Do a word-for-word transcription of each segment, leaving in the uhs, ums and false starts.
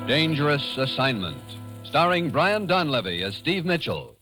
Dangerous Assignment, starring Brian Donlevy as Steve Mitchell.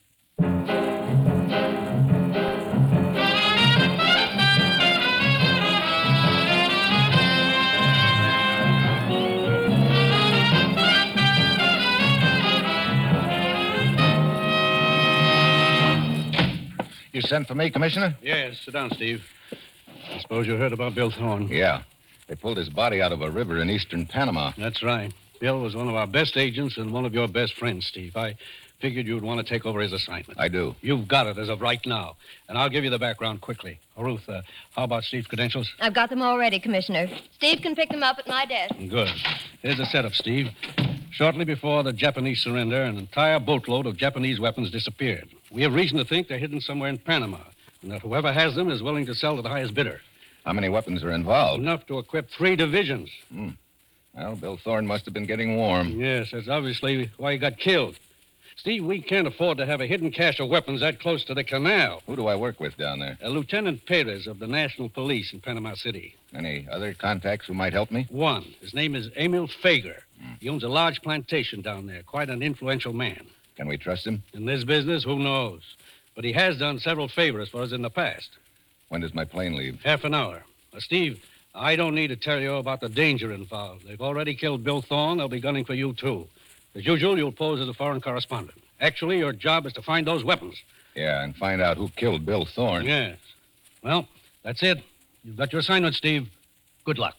You sent for me, Commissioner? Yes, sit down, Steve. I suppose you heard about Bill Thorne. Yeah. They pulled his body out of a river in eastern Panama. That's right. Bill was one of our best agents and one of your best friends, Steve. I figured you'd want to take over his assignment. I do. You've got it as of right now. And I'll give you the background quickly. Oh, Ruth, uh, how about Steve's credentials? I've got them all ready, Commissioner. Steve can pick them up at my desk. Good. Here's the setup, Steve. Shortly before the Japanese surrender, an entire boatload of Japanese weapons disappeared. We have reason to think they're hidden somewhere in Panama, and that whoever has them is willing to sell to the highest bidder. How many weapons are involved? Enough to equip three divisions. Hmm. Well, Bill Thorne must have been getting warm. Yes, that's obviously why he got killed. Steve, we can't afford to have a hidden cache of weapons that close to the canal. Who do I work with down there? Uh, Lieutenant Perez of the National Police in Panama City. Any other contacts who might help me? One. His name is Emil Fager. Hmm. He owns a large plantation down there. Quite an influential man. Can we trust him? In this business, who knows? But he has done several favors for us in the past. When does my plane leave? Half an hour. Uh, Steve, I don't need to tell you about the danger involved. They've already killed Bill Thorne. They'll be gunning for you, too. As usual, you'll pose as a foreign correspondent. Actually, your job is to find those weapons. Yeah, and find out who killed Bill Thorne. Yes. Well, that's it. You've got your assignment, Steve. Good luck.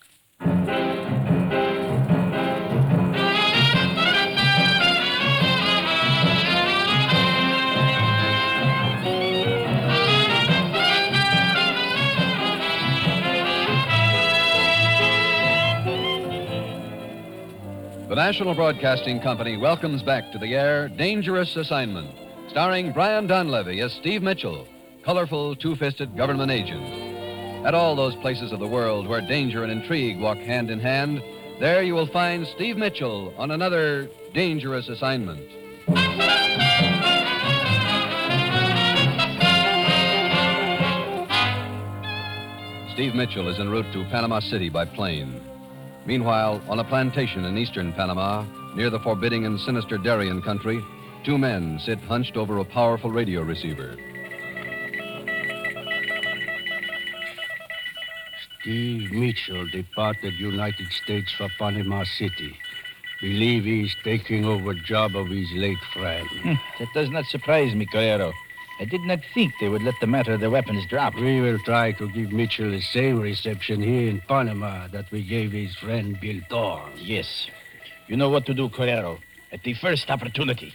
The National Broadcasting Company welcomes back to the air Dangerous Assignment, starring Brian Donlevy as Steve Mitchell, colorful, two-fisted government agent. At all those places of the world where danger and intrigue walk hand in hand, there you will find Steve Mitchell on another dangerous assignment. Steve Mitchell is en route to Panama City by plane. Meanwhile, on a plantation in eastern Panama, near the forbidding and sinister Darien country, two men sit hunched over a powerful radio receiver. Steve Mitchell departed United States for Panama City. Believe he's taking over job of his late friend. Hmm, that does not surprise me, Carrero. I did not think they would let the matter of the weapons drop. We will try to give Mitchell the same reception here in Panama that we gave his friend Bill Thorne. Yes. You know what to do, Carrero. At the first opportunity.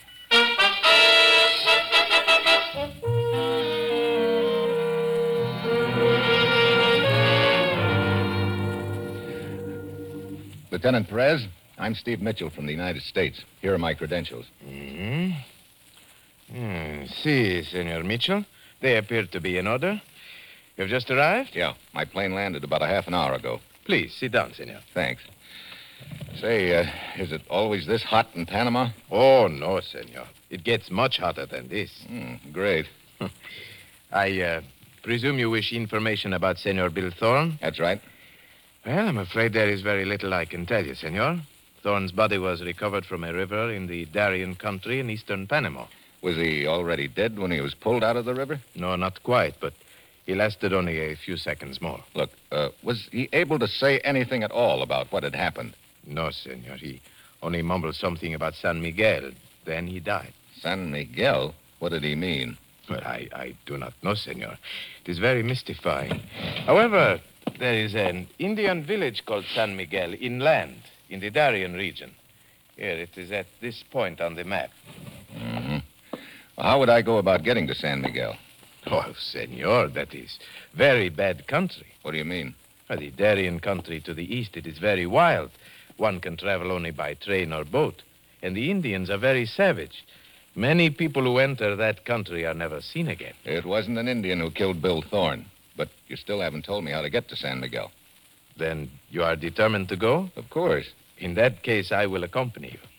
Lieutenant Perez, I'm Steve Mitchell from the United States. Here are my credentials. Mm-hmm. Hmm. See, Senor Mitchell. They appear to be in order. You've just arrived? Yeah, my plane landed about a half an hour ago. Please, sit down, senor. Thanks. Say, uh, is it always this hot in Panama? Oh, no, senor. It gets much hotter than this. Mm, great. I uh, presume you wish information about Senor Bill Thorne? That's right. Well, I'm afraid there is very little I can tell you, senor. Thorne's body was recovered from a river in the Darien country in eastern Panama. Was he already dead when he was pulled out of the river? No, not quite, but he lasted only a few seconds more. Look, uh, was he able to say anything at all about what had happened? No, senor. He only mumbled something about San Miguel. Then he died. San Miguel? What did he mean? Well, I, I do not know, senor. It is very mystifying. However, there is an Indian village called San Miguel inland in the Darien region. Here, it is at this point on the map. Mm-hmm. Well, how would I go about getting to San Miguel? Oh, senor, that is very bad country. What do you mean? Well, the Darien country to the east, it is very wild. One can travel only by train or boat. And the Indians are very savage. Many people who enter that country are never seen again. It wasn't an Indian who killed Bill Thorne. But you still haven't told me how to get to San Miguel. Then you are determined to go? Of course. In that case, I will accompany you.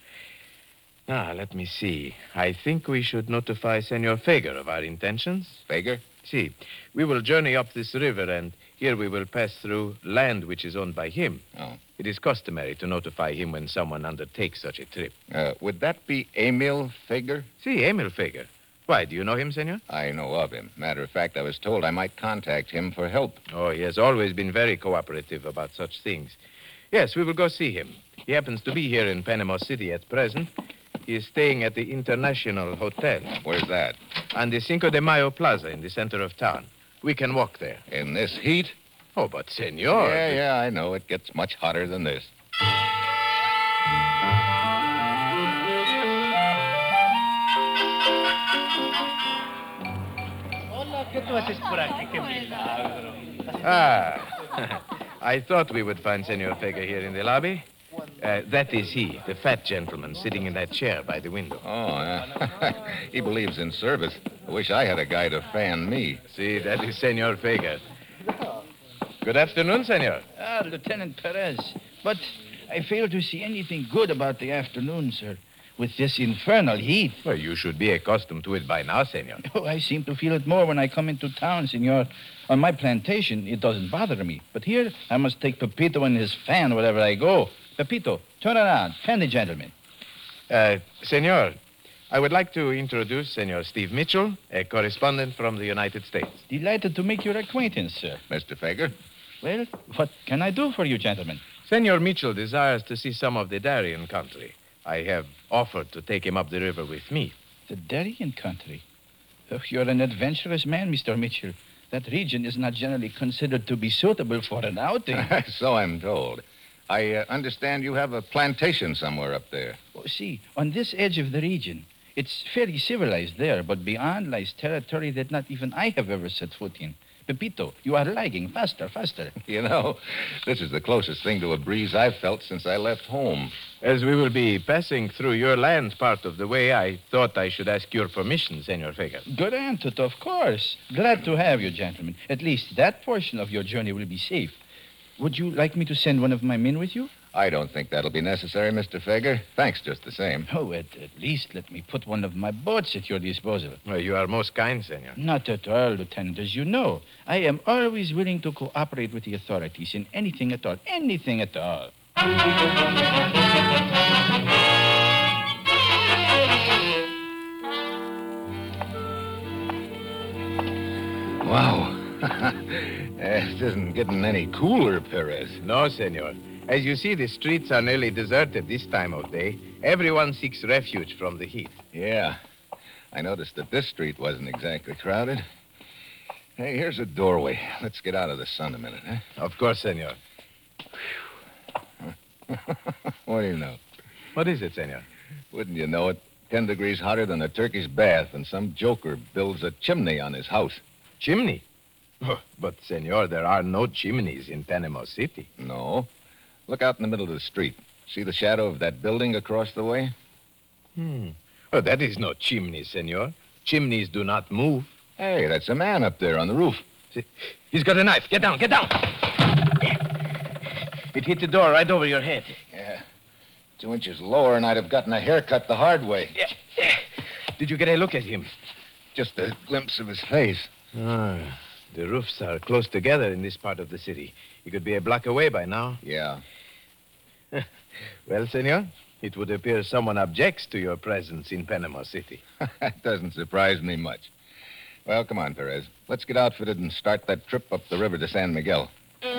Now, let me see. I think we should notify Senor Fager of our intentions. Fager? See, we will journey up this river, and here we will pass through land which is owned by him. Oh. It is customary to notify him when someone undertakes such a trip. Uh, would that be Emil Fager? See, Emil Fager. Why, do you know him, senor? I know of him. Matter of fact, I was told I might contact him for help. Oh, he has always been very cooperative about such things. Yes, we will go see him. He happens to be here in Panama City at present. He is staying at the International Hotel Where's that? on the Cinco de Mayo Plaza in the center of town. We can walk there. In this heat? Oh, but senor... Yeah, yeah, I know. It gets much hotter than this. Ah, I thought we would find Senor Fager here in the lobby. Uh, that is he, the fat gentleman sitting in that chair by the window. Oh, yeah. He believes in service. I wish I had a guy to fan me. See, that is Senor Fager. Good afternoon, senor. Ah, Lieutenant Perez. But I fail to see anything good about the afternoon, sir. With this infernal heat. Well, you should be accustomed to it by now, senor. Oh, I seem to feel it more when I come into town, senor. On my plantation, it doesn't bother me. But here, I must take Pepito and his fan wherever I go. Pepito, turn around. Fan the gentleman. Uh, senor, I would like to introduce Senor Steve Mitchell, a correspondent from the United States. Delighted to make your acquaintance, sir. Mister Fager? Well, what can I do for you, gentlemen? Senor Mitchell desires to see some of the Darien country. I have offered to take him up the river with me. The Darien country. Oh, you're an adventurous man, Mister Mitchell. That region is not generally considered to be suitable for an outing. So I'm told. I uh, understand you have a plantation somewhere up there. Oh, see, on this edge of the region, it's fairly civilized there, but beyond lies territory that not even I have ever set foot in. Pepito, you are lagging. Faster, faster. You know, this is the closest thing to a breeze I've felt since I left home. As we will be passing through your land part of the way, I thought I should ask your permission, Senor Fager. Granted, of course. Glad to have you, gentlemen. At least that portion of your journey will be safe. Would you like me to send one of my men with you? I don't think that'll be necessary, Mister Fager. Thanks just the same. Oh, at, at least let me put one of my boats at your disposal. Well, you are most kind, senor. Not at all, Lieutenant. As you know, I am always willing to cooperate with the authorities in anything at all. Anything at all. Wow. It isn't getting any cooler, Perez. No, senor. As you see, the streets are nearly deserted this time of day. Everyone seeks refuge from the heat. Yeah. I noticed that this street wasn't exactly crowded. Hey, here's a doorway. Let's get out of the sun a minute, huh? Of course, senor. What do you know? What is it, senor? Wouldn't you know it? Ten degrees hotter than a Turkish bath, and some joker builds a chimney on his house. Chimney? Oh, but, senor, there are no chimneys in Panama City. No. Look out in the middle of the street. See the shadow of that building across the way? Hmm. Oh, that is no chimney, senor. Chimneys do not move. Hey, that's a man up there on the roof. See, he's got a knife. Get down, get down. It hit the door right over your head. Yeah. Two inches lower, and I'd have gotten a haircut the hard way. Yeah, yeah. Did you get a look at him? Just a glimpse of his face. Ah, the roofs are close together in this part of the city. He could be a block away by now. Yeah. Well, senor, it would appear someone objects to your presence in Panama City. That doesn't surprise me much. Well, come on, Perez. Let's get outfitted and start that trip up the river to San Miguel.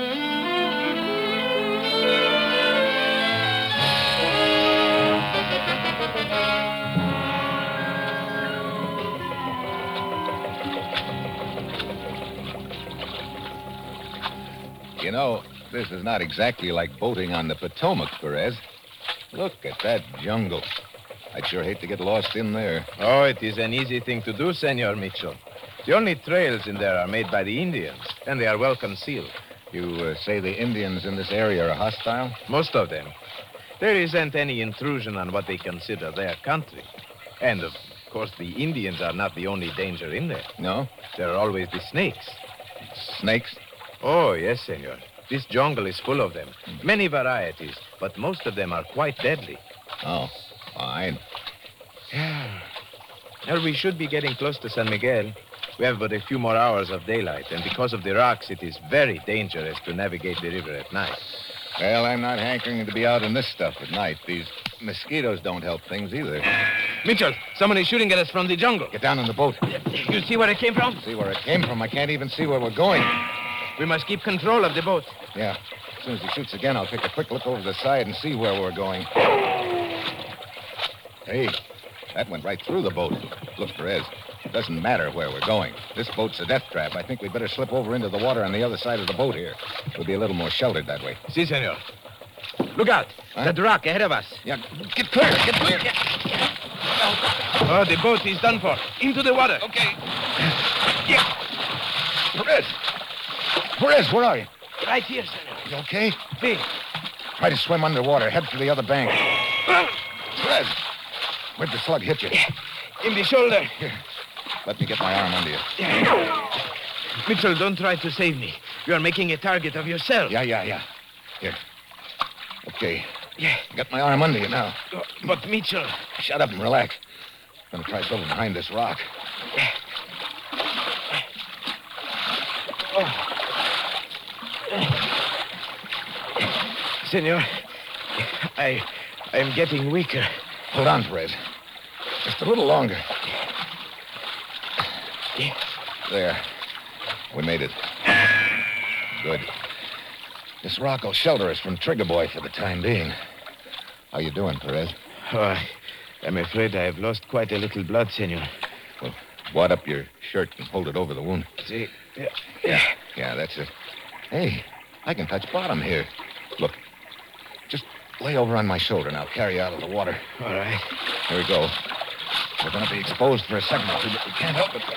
You know, this is not exactly like boating on the Potomac, Perez. Look at that jungle. I'd sure hate to get lost in there. Oh, it is an easy thing to do, Senor Mitchell. The only trails in there are made by the Indians, and they are well concealed. You uh, say the Indians in this area are hostile? Most of them. There isn't any intrusion on what they consider their country. And, of course, the Indians are not the only danger in there. No? There are always the snakes. Snakes? Oh, yes, senor. This jungle is full of them. Many varieties, but most of them are quite deadly. Oh, fine. Well, we should be getting close to San Miguel. We have but a few more hours of daylight, and because of the rocks, it is very dangerous to navigate the river at night. Well, I'm not hankering to be out in this stuff at night. These mosquitoes don't help things either. Mitchell, someone is shooting at us from the jungle. Get down in the boat. You see where it came from? See where it came from. I can't even see where we're going. We must keep control of the boat. Yeah. As soon as he shoots again, I'll take a quick look over the side and see where we're going. Hey, that went right through the boat. Look, Perez, it doesn't matter where we're going. This boat's a death trap. I think we'd better slip over into the water on the other side of the boat here. We'll be a little more sheltered that way. Si, senor. Look out. Huh? That rock ahead of us. Yeah, get clear, get clear. Oh, the boat is done for. Into the water. Okay. Yeah. Perez. Perez, where are you? Right here, senor. You okay? See. Try to swim underwater. Head for the other bank. Perez, where'd the slug hit you? In the shoulder. Here. Let me get my arm under you. Mitchell, don't try to save me. You are making a target of yourself. Yeah, yeah, yeah. Here. Okay. Yeah. Got my arm under you now. Oh, but, Mitchell... Shut up and relax. I'm gonna try to over behind this rock. Oh. Senor, I... I'm getting weaker. Hold on, Perez. Just a little longer. There. We made it. Good. This rock will shelter us from Trigger Boy for the time being. How you doing, Perez? Oh, I, I'm afraid I have lost quite a little blood, senor. Well, wad up your shirt and hold it over the wound. See? Yeah. Yeah. Yeah, that's it. Hey, I can touch bottom here. Look. Just lay over on my shoulder and I'll carry you out of the water. All right. Here we go. We're going to be exposed for a second or two, but we can't help it.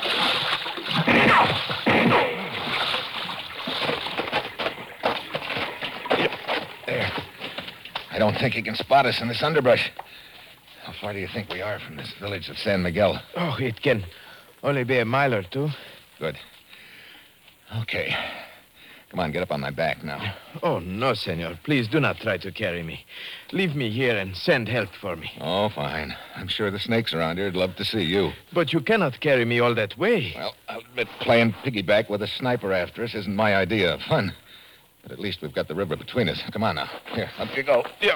There. I don't think he can spot us in this underbrush. How far do you think we are from this village of San Miguel? Oh, it can only be a mile or two. Good. Okay. Come on, get up on my back now. Oh, no, senor. Please do not try to carry me. Leave me here and send help for me. Oh, fine. I'm sure the snakes around here would love to see you. But you cannot carry me all that way. Well, I'll admit playing piggyback with a sniper after us isn't my idea of fun. But at least we've got the river between us. Come on now. Here, up you go. Yeah.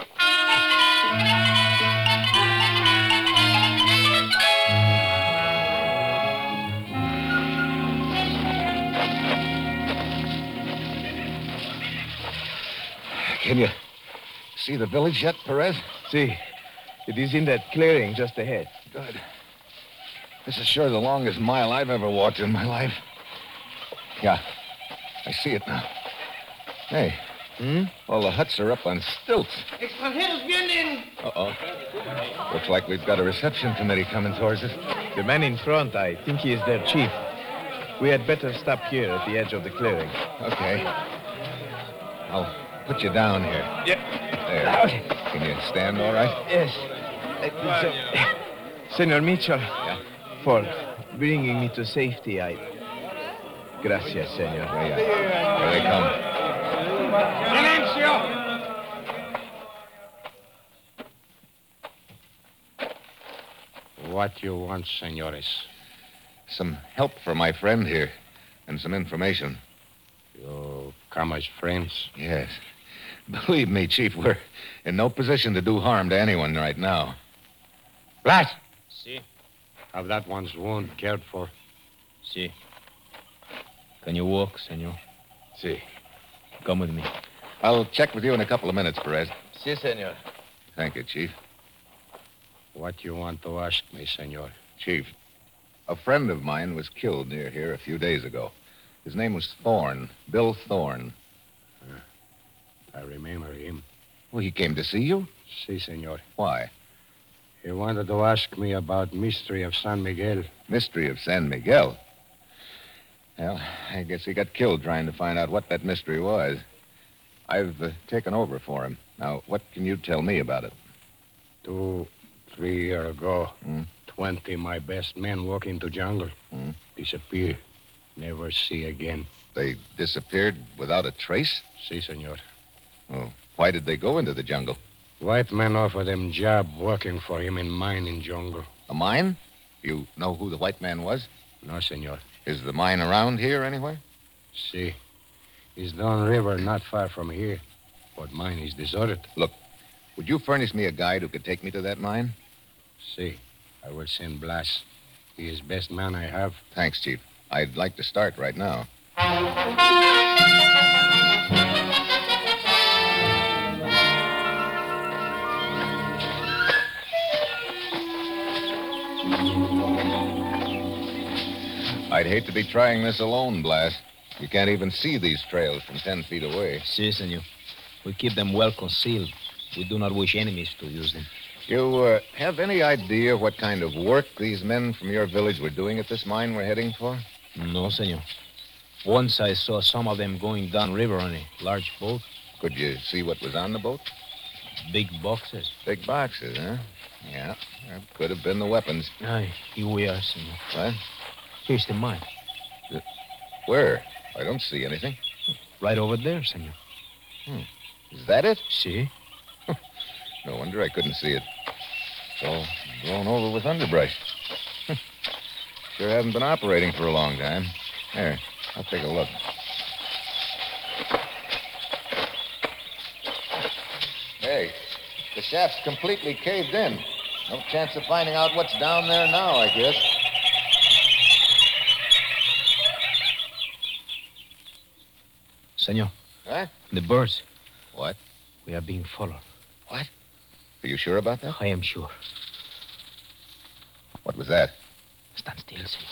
Can you see the village yet, Perez? See, it is in that clearing just ahead. Good. This is sure the longest mile I've ever walked in my life. Yeah, I see it now. Hey, Hmm? all the huts are up on stilts. Extranjeros vienen! Uh-oh. Looks like we've got a reception committee coming towards us. The man in front, I think he is their chief. We had better stop here at the edge of the clearing. Okay. I'll put you down here. Yeah. There. Can you stand all right? Yes. I think so. Senor Mitchell. Yeah? For bringing me to safety, I... Gracias, senor. Yeah, yeah. Here they come. What you want, senores? Some help for my friend here and some information. You come as friends? Yes. Believe me, Chief, we're in no position to do harm to anyone right now. Blas! Si. Have that one's wound cared for? Si. Can you walk, senor? See. Come with me. I'll check with you in a couple of minutes, Perez. Si, senor. Thank you, Chief. What you want to ask me, senor? Chief, a friend of mine was killed near here a few days ago. His name was Thorne, Bill Thorne. I remember him. Well, he came to see you? Si, senor. Why? He wanted to ask me about mystery of San Miguel. Mystery of San Miguel. Well, I guess he got killed trying to find out what that mystery was. I've uh, taken over for him. Now, what can you tell me about it? Two, three years ago, Hmm? twenty my best men walk into jungle. Hmm? Disappear. Never see again. They disappeared without a trace? Si, senor. Oh, why did they go into the jungle? White man offer them job working for him in mine in jungle. A mine? You know who the white man was? No, senor. Is the mine around here anywhere? See. It's down river not far from here. But mine is deserted. Would you furnish me a guide who could take me to that mine? See. I will send Blas. He is best man I have. Thanks, Chief. I'd like to start right now. I'd hate to be trying this alone, Blas. You can't even see these trails from ten feet away. Si, senor. We keep them well concealed. We do not wish enemies to use them. You uh, have any idea what kind of work these men from your village were doing at this mine we're heading for? No, senor. Once I saw some of them going down river on a large boat. Could you see what was on the boat? Big boxes. Big boxes, huh? Yeah, that could have been the weapons. Aye, here we are, senor. What? Here's the mine. Where? I don't see anything. Right over there, senor. Is that it? See? No wonder I couldn't see it. It's all blown over with underbrush. Sure haven't been operating for a long time. Here, I'll take a look. Hey, the shaft's completely caved in. No chance of finding out what's down there now, I guess. Senor, Huh? the birds. What? We are being followed. Are you sure about that? I am sure. What was that? Stand still, senor.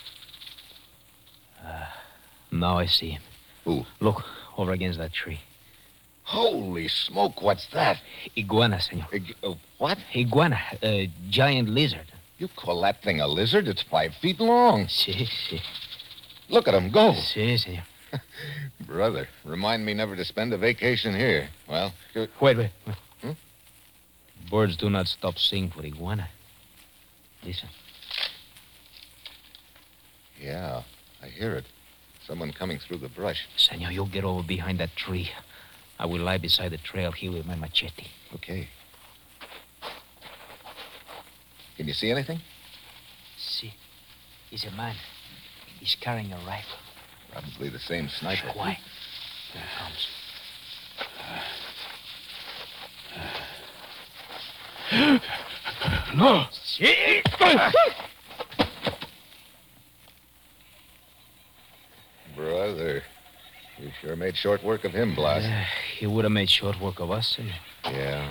Uh, now I see him. Who? Look, over against that tree. Holy smoke, what's that? Iguana, senor. Ig- uh, what? Iguana, a giant lizard. You call that thing a lizard? It's five feet long. Si, si. Look at him go. Si, senor. Brother, remind me never to spend a vacation here. Well, you- Wait, wait. wait. Hmm? Birds do not stop singing for iguana. Listen. yeah, I hear it. Someone coming through the brush. Senor, you get over behind that tree. I will lie beside the trail here with my machete. Okay. Can you see anything? See, he's a man. He's carrying a rifle. Probably the same sniper. Quiet. Here he comes. No! See? Brother, you sure made short work of him, Blas. Uh, he would have made short work of us, senor. Yeah.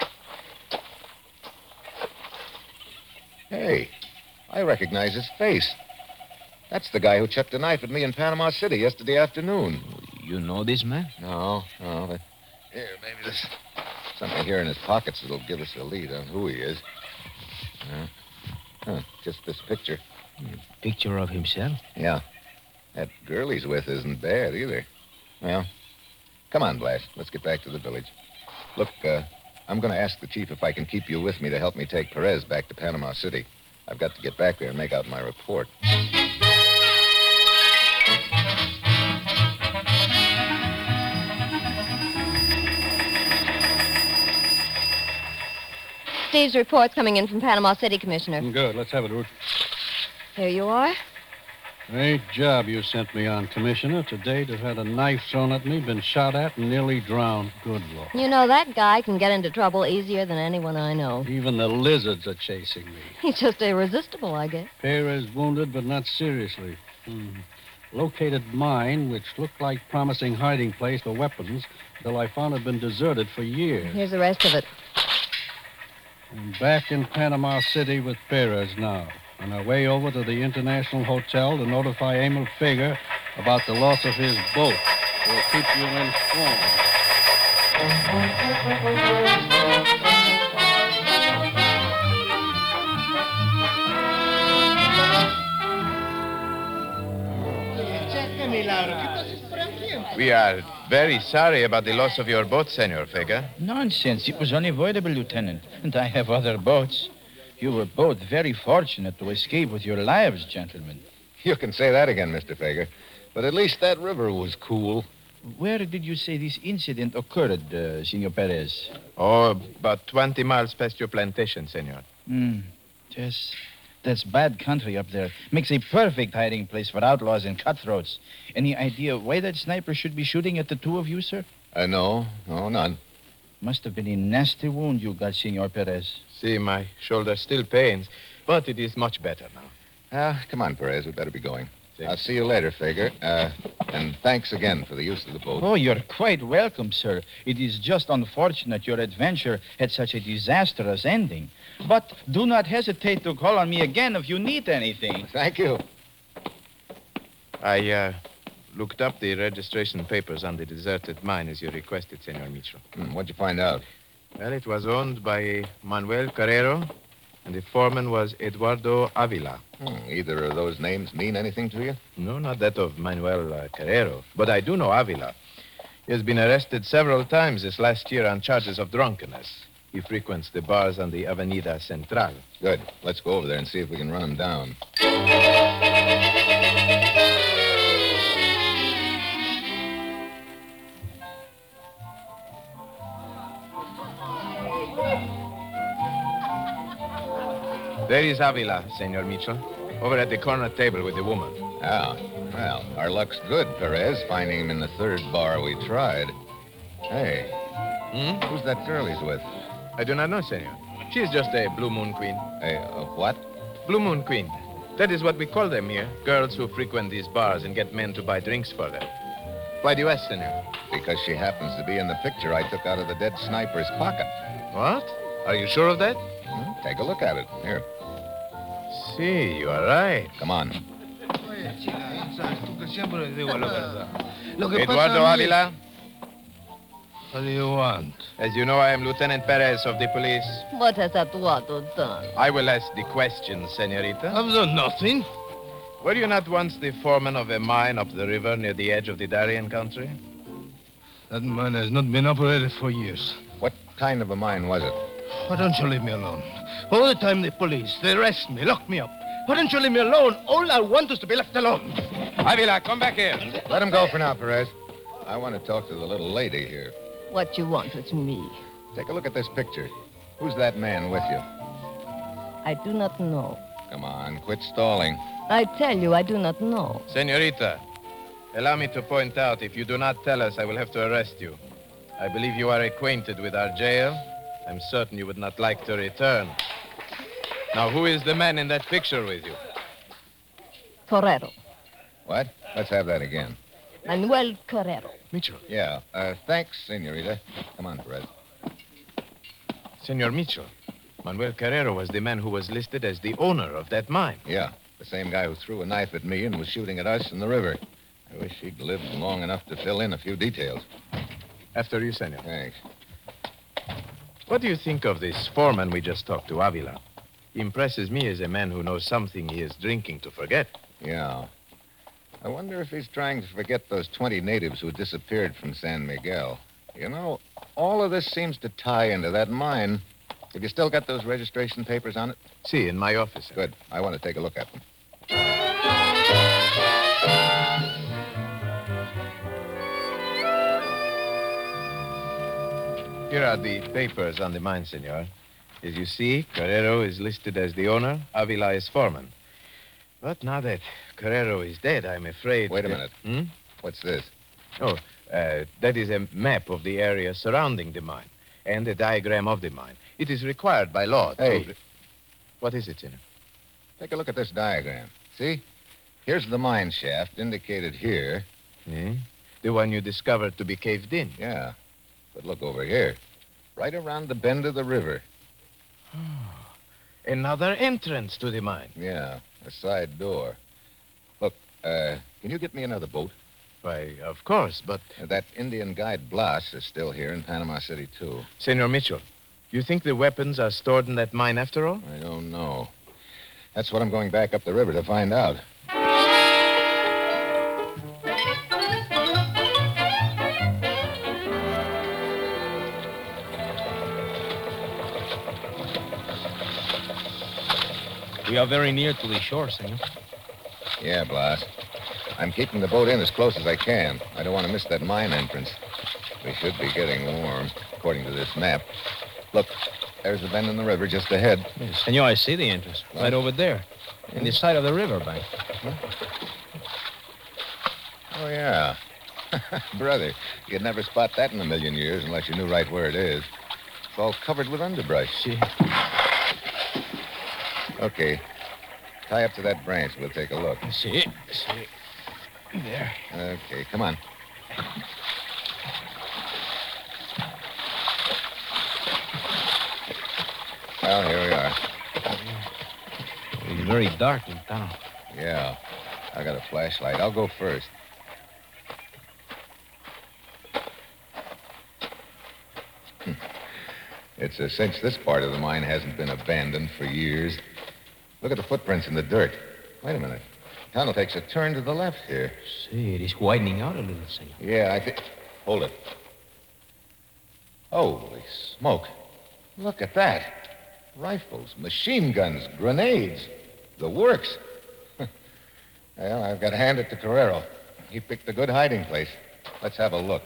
Hey, I recognize his face. That's the guy who chucked a knife at me in Panama City yesterday afternoon. You know this man? No, no. But here, maybe there's something here in his pockets that'll give us a lead on who he is. Uh, huh, just this picture. Picture of himself? Yeah. That girl he's with isn't bad either. Well, come on, Blas. Let's get back to the village. Look, uh, I'm going to ask the chief if I can keep you with me to help me take Perez back to Panama City. I've got to get back there and make out my report. Steve's report's coming in from Panama City, Commissioner. Good. Let's have it, Ruth. Here you are. Great job you sent me on, Commissioner. Today, to have had a knife thrown at me, been shot at, and nearly drowned. Good Lord. You know, that guy can get into trouble easier than anyone I know. Even the lizards are chasing me. He's just irresistible, I guess. Perez wounded, but not seriously. Hmm. Located mine, which looked like promising hiding place for weapons, till I found it had been deserted for years. Here's the rest of it. I'm back in Panama City with Perez now. On our way over to the International Hotel to notify Emil Fager about the loss of his boat. We'll keep you informed. We are very sorry about the loss of your boat, Senor Fager. Nonsense. It was unavoidable, Lieutenant. And I have other boats. You were both very fortunate to escape with your lives, gentlemen. You can say that again, Mister Fager. But at least that river was cool. Where did you say this incident occurred, uh, Senor Perez? Oh, about twenty miles past your plantation, Senor. Hmm. Yes. That's bad country up there. Makes a perfect hiding place for outlaws and cutthroats. Any idea why that sniper should be shooting at the two of you, sir? Uh, no, no, none. Must have been a nasty wound you got, Senor Perez. See, my shoulder still pains, but it is much better now. Ah, come on, Perez. We better be going. See. I'll see you later, Fager. Uh, and thanks again for the use of the boat. Oh, you're quite welcome, sir. It is just unfortunate your adventure had such a disastrous ending. But do not hesitate to call on me again if you need anything. Thank you. I uh, looked up the registration papers on the deserted mine as you requested, Senor Mitchell. Hmm, what'd you find out? Well, it was owned by Manuel Carrero, and the foreman was Eduardo Avila. Hmm, either of those names mean anything to you? No, not that of Manuel uh, Carrero, but I do know Avila. He has been arrested several times this last year on charges of drunkenness. He frequents the bars on the Avenida Central. Good. Let's go over there and see if we can run him down. There is Avila, Senor Mitchell, over at the corner table with the woman. Ah, well, our luck's good, Perez, finding him in the third bar we tried. Hey, Hmm? who's that girl he's with? I do not know, Senor. She is just a Blue Moon Queen. A, a what? Blue Moon Queen. That is what we call them here. Girls who frequent these bars and get men to buy drinks for them. Why do you ask, Senor? Because she happens to be in the picture I took out of the dead sniper's pocket. What? Are you sure of that? Hmm, take a look at it. Here, See, you are right. come on. Eduardo Avila, What do you want? as you know, I am Lieutenant Perez of the police. What has Eduardo done? I will ask the questions, Senorita. I've done nothing. Were you not once the foreman of a mine up the river near the edge of the Darien country? That mine has not been operated for years. What kind of a mine was it? Why don't you leave me alone? All the time the police, they arrest me, lock me up. Why don't you leave me alone? All I want is to be left alone. Avila, come back here. Let him go for now, Perez. I want to talk to the little lady here. What you want with me? Take a look at this picture. Who's that man with you? I do not know. Come on, quit stalling. I tell you, I do not know. Senorita, allow me to point out, if you do not tell us, I will have to arrest you. I believe you are acquainted with our jail. I'm certain you would not like to return. Now, who is the man in that picture with you? Carrero. What? Let's have that again. Manuel Carrero. Mitchell. Yeah, uh, thanks, senorita. Come on, Perez. Senor Mitchell, Manuel Carrero was the man who was listed as the owner of that mine. Yeah, the same guy who threw a knife at me and was shooting at us in the river. I wish he'd lived long enough to fill in a few details. After you, Senor. Thanks. What do you think of this foreman we just talked to, Avila? He impresses me as a man who knows something he is drinking to forget. Yeah. I wonder if he's trying to forget those twenty natives who disappeared from San Miguel. You know, all of this seems to tie into that mine. Have you still got those registration papers on it? See, in my office. Good. I want to take a look at them. Here are the papers on the mine, senor. As you see, Carrero is listed as the owner, Avila is foreman. But now that Carrero is dead, I'm afraid... Wait a that- minute. Hmm? What's this? Oh, uh, that is a map of the area surrounding the mine and a diagram of the mine. It is required by law to... Hey. What is it, senor? Take a look at this diagram. See? Here's the mine shaft indicated here. Hmm? The one you discovered to be caved in. Yeah. But look over here. Right around the bend of the river. Another entrance to the mine. Yeah, a side door. Look, uh, can you get me another boat? Why, of course, but... Uh, that Indian guide Blas is still here in Panama City, too. Senor Mitchell, you think the weapons are stored in that mine after all? I don't know. That's what I'm going back up the river to find out. We are very near to the shore, senor. Yeah, Blas. I'm keeping the boat in as close as I can. I don't want to miss that mine entrance. We should be getting warm, according to this map. Look, there's the bend in the river just ahead. Yes, senor, I see the entrance. Right over there. In the side of the river bank. Oh, yeah. Brother, you'd never spot that in a million years unless you knew right where it is. It's all covered with underbrush. See? Okay. Tie up to that branch. We'll take a look. See? See? There. Okay, come on. Well, here we are. It's very dark in town. Yeah. I got a flashlight. I'll go first. It's a cinch this part of the mine hasn't been abandoned for years. Look at the footprints in the dirt. Wait a minute. The tunnel takes a turn to the left here. See, it is widening out a little, senor. Yeah, I think... Hold it. Holy smoke. Look at that. Rifles, machine guns, grenades. The works. Well, I've got to hand it to Carrero. He picked a good hiding place. Let's have a look.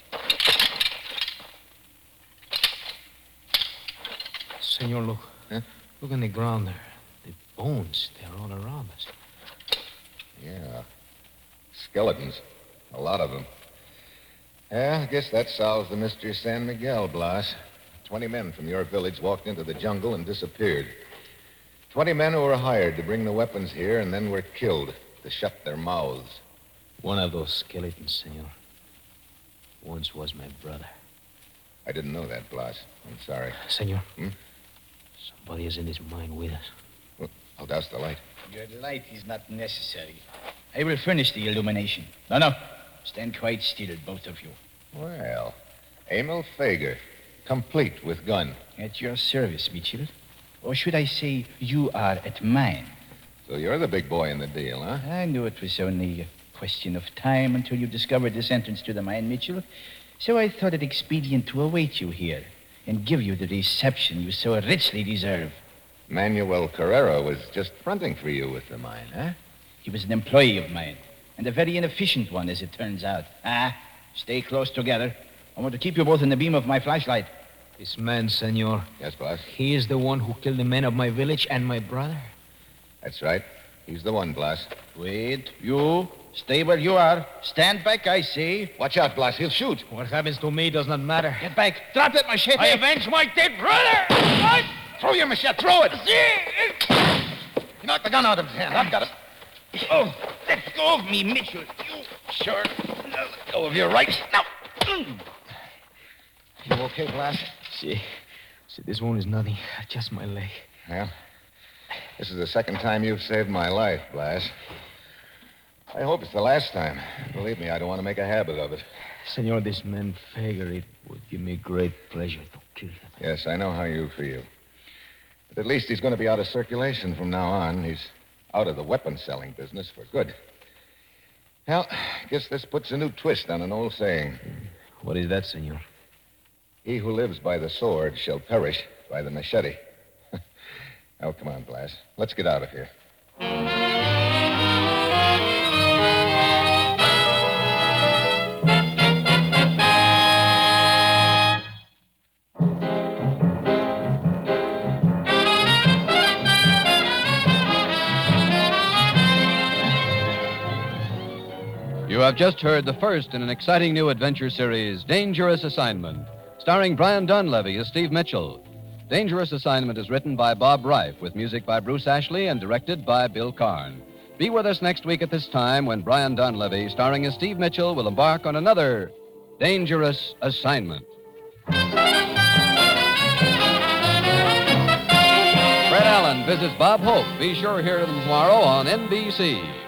Senor, look. Huh? Look on the ground there. The bones, they're all around us. Yeah. Skeletons. A lot of them. Yeah, I guess that solves the mystery of San Miguel, Blas. Twenty men from your village walked into the jungle and disappeared. Twenty men who were hired to bring the weapons here and then were killed to shut their mouths. One of those skeletons, senor, once was my brother. I didn't know that, Blas. I'm sorry. Senor, Hmm? somebody is in this mine with us. Well, I'll douse the light. Your light is not necessary. I will furnish the illumination. No, no. Stand quite still, both of you. Well, Emil Fager, complete with gun. At your service, Mitchell. Or should I say, you are at mine. So you're the big boy in the deal, huh? I knew it was only a question of time until you discovered this entrance to the mine, Mitchell. So I thought it expedient to await you here and give you the reception you so richly deserve. Manuel Carrera was just fronting for you with the mine, huh? He was an employee of mine, and a very inefficient one, as it turns out. Ah, stay close together. I want to keep you both in the beam of my flashlight. This man, senor, Yes, boss? he is the one who killed the men of my village and my brother. That's right. He's the one, Blas. Wait, you. Stay where you are. Stand back, I say. Watch out, Blas. He'll shoot. What happens to me does not matter. Get back. Drop that machete. I avenge my dead brother! Throw your machete. Throw it. You knocked the gun out of his hand. I've got it. Oh, let go of me, Mitchell. You Sure. Now let go of your right. Now. You okay, Blas? See, see, this one is nothing. Just my leg. Yeah. This is the second time you've saved my life, Blas. I hope it's the last time. Believe me, I don't want to make a habit of it. Senor, this man Fager, it would give me great pleasure to kill him. Yes, I know how you feel. But at least he's going to be out of circulation from now on. He's out of the weapon-selling business for good. Well, I guess this puts a new twist on an old saying. What is that, senor? He who lives by the sword shall perish by the machete. Now, come on, Blas. Let's get out of here. You have just heard the first in an exciting new adventure series, Dangerous Assignment, starring Brian Dunleavy as Steve Mitchell. Dangerous Assignment is written by Bob Reif, with music by Bruce Ashley and directed by Bill Karn. Be with us next week at this time when Brian Dunleavy, starring as Steve Mitchell, will embark on another Dangerous Assignment. Fred Allen visits Bob Hope. Be sure to hear him tomorrow on N B C.